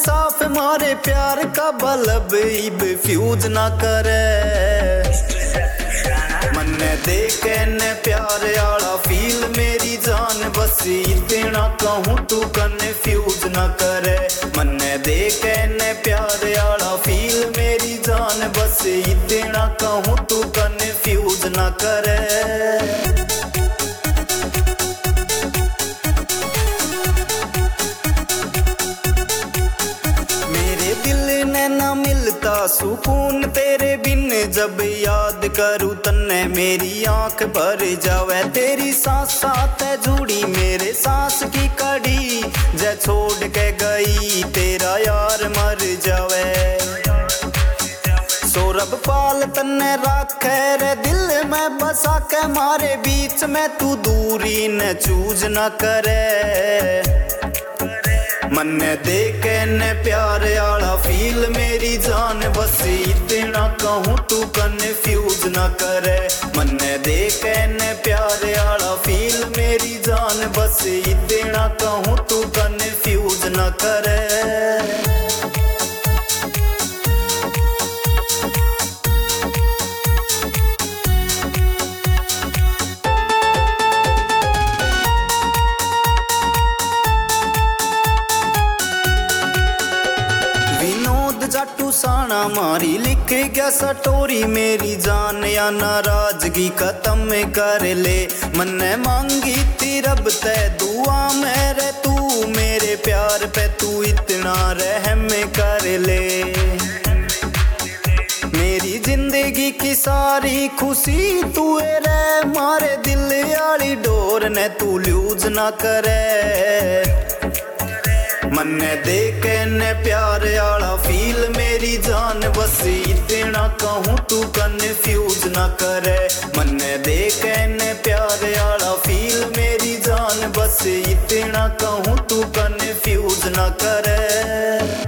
साफ मारे प्यार का बल्ब इब फ्यूज ना करे। मन्ने देखे न प्यार आला फील मेरी जान बस इतना कहूँ तू कन्फ्यूज ना करे। मन्ने देखे न प्यार आला फील मेरी जान बस इतना कहूँ तू कन्फ्यूज ना करे। ना मिलता सुकून तेरे बिन जब याद करूँ तन्ने मेरी आंख भर जावे। तेरी सांस साथ है जुड़ी मेरे सांस की कड़ी जै छोड़ के गई तेरा यार मर जावे। सौरभ पाल तन्ने राखे रे दिल में बसा के मारे बीच में तू दूरी न चूज न करे। मन्ने देखे न प्यार आला फील मेरी जान बस इतना कहूँ तू कन्फ्यूज न करे। मन्ने देखे न प्यार आला फील मेरी जान बस इतना कहूँ तू कन्फ्यूज न करे। जाटू साना मारी लिख गया स्टोरी मेरी जान या नाराजगी खत्म कर ले। मन्ने मांगी थी रब ते दुआ मेरे तू मेरे प्यार पे तू इतना रहम कर ले। मेरी जिंदगी की सारी खुशी तू रे मारे दिल आली डोर ने तू लूज ना करे। मन्ने देखे न प्यार आला फील मेरी जान बस इतना कहूँ तू कन्फ्यूज न करे। मन्ने देखे न प्यार आला फील मेरी जान बस इतना कहूँ तू कन्फ्यूज न करे।